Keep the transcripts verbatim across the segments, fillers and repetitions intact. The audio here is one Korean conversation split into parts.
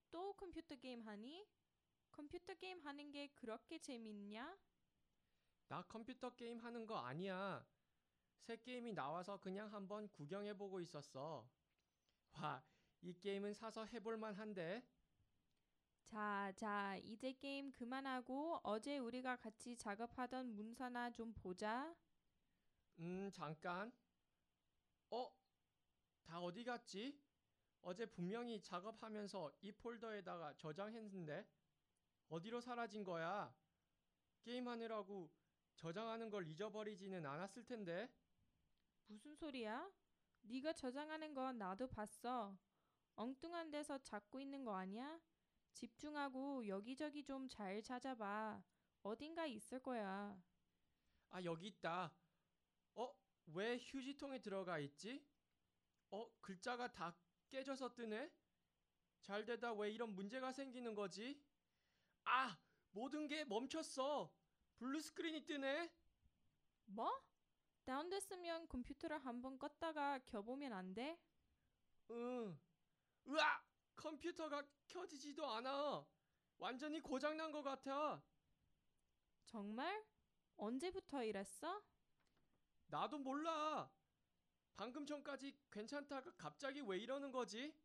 또 컴퓨터 게임 하니? 컴퓨터 게임 하는 게 그렇게 재밌냐? 나 컴퓨터 게임 하는 거 아니야. 새 게임이 나와서 그냥 한번 구경해보고 있었어. 와, 이 게임은 사서 해볼만 한데? 자, 자, 이제 게임 그만하고 어제 우리가 같이 작업하던 문서나 좀 보자. 음, 잠깐. 어? 다 어디 갔지? 어제 분명히 작업하면서 이 폴더에다가 저장했는데? 어디로 사라진 거야? 게임하느라고 저장하는 걸 잊어버리지는 않았을 텐데? 무슨 소리야? 네가 저장하는 건 나도 봤어. 엉뚱한 데서 찾고 있는 거 아니야? 집중하고 여기저기 좀 잘 찾아봐. 어딘가 있을 거야. 아, 여기 있다. 어? 왜 휴지통에 들어가 있지? 어? 글자가 다 깨져서 뜨네? 잘 되다 왜 이런 문제가 생기는 거지? 아! 모든 게 멈췄어! 블루 스크린이 뜨네? 뭐? 다운됐으면 컴퓨터를 한번 껐다가 켜보면 안 돼? 응. 으악! 컴퓨터가 켜지지도 않아. 완전히 고장난 것 같아. 정말? 언제부터 이랬어? 나도 몰라. 방금 전까지 괜찮다가 갑자기 왜 이러는 거지?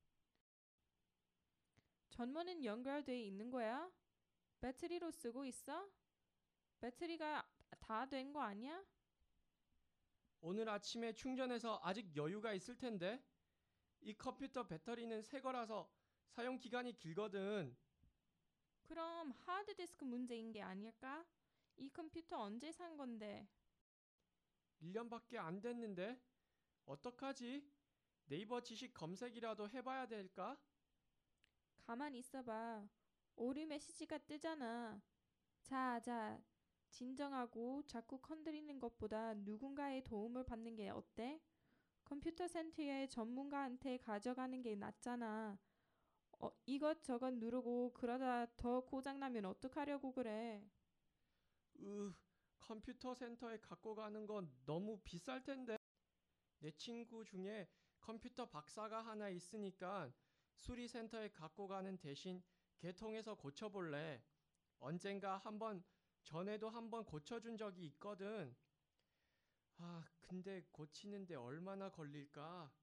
전원은 연결돼 있는 거야? 배터리로 쓰고 있어? 배터리가 다 된 거 아니야? 오늘 아침에 충전해서 아직 여유가 있을 텐데. 이 컴퓨터 배터리는 새 거라서 사용 기간이 길거든. 그럼 하드디스크 문제인 게 아닐까? 이 컴퓨터 언제 산 건데? 일 년밖에 안 됐는데. 어떡하지? 네이버 지식 검색이라도 해봐야 될까? 가만 있어봐. 오류 메시지가 뜨잖아. 자, 자, 진정하고 자꾸 건드리는 것보다 누군가의 도움을 받는 게 어때? 컴퓨터 센터의 전문가한테 가져가는 게 낫잖아. 어, 이것저것 누르고 그러다 더 고장나면 어떡하려고 그래? 으, 컴퓨터 센터에 갖고 가는 건 너무 비쌀 텐데. 내 친구 중에 컴퓨터 박사가 하나 있으니까 수리센터에 갖고 가는 대신 개통해서 고쳐볼래. 언젠가 한번 전에도 한번 고쳐준 적이 있거든. 아, 근데 고치는데 얼마나 걸릴까?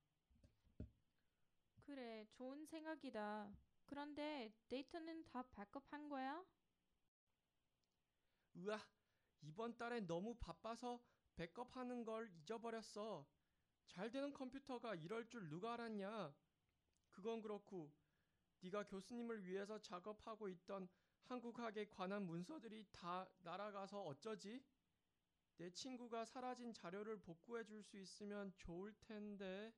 그래, 좋은 생각이다. 그런데 데이터는 다 백업한 거야? 으아, 이번 달에 너무 바빠서 백업하는 걸 잊어버렸어. 잘 되는 컴퓨터가 이럴 줄 누가 알았냐? 그건 그렇고 네가 교수님을 위해서 작업하고 있던 한국학에 관한 문서들이 다 날아가서 어쩌지? 내 친구가 사라진 자료를 복구해 줄 수 있으면 좋을 텐데.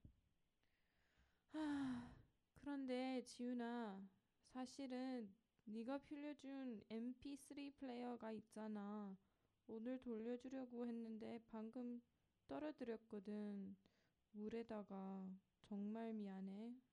그런데 지훈아, 사실은 네가 빌려준 엠피쓰리 플레이어가 있잖아. 오늘 돌려주려고 했는데 방금 떨어뜨렸거든. 물에다가. 정말 미안해.